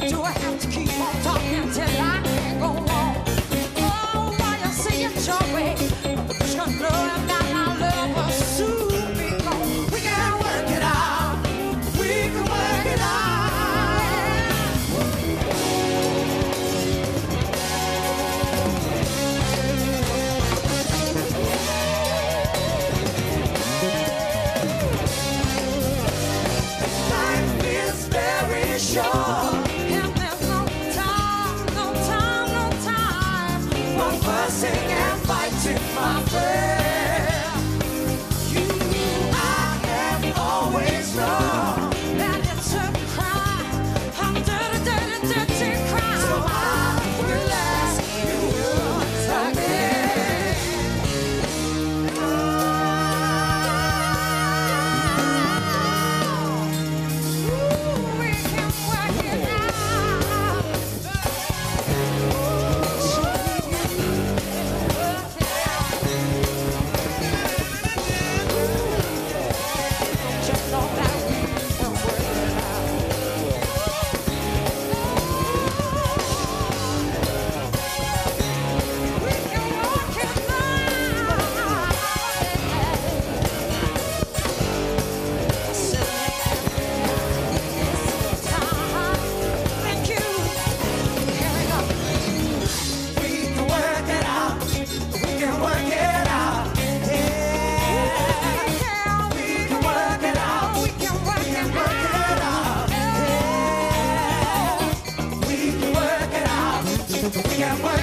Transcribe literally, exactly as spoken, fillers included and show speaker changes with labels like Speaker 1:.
Speaker 1: Do I have to keep on talking till I can't go on? Oh, while you're saying your way, just gonna know that my love will soon be gone. We can work it out. We can work it out. Life is very short. And there's no time, no time, no time for fussing and fighting, my friend. You, I have always known that it's a crime, a dirty, dirty, dirty crime. So I will ask you again. Ooh, we can work it out. So we can work it out. Just know that we can work it out. We can work it out. It's time. Thank you. Here we go. We can work it out. We can work it out. Yeah. We can work it out. We can work it out. Yeah. We can work it out. We can work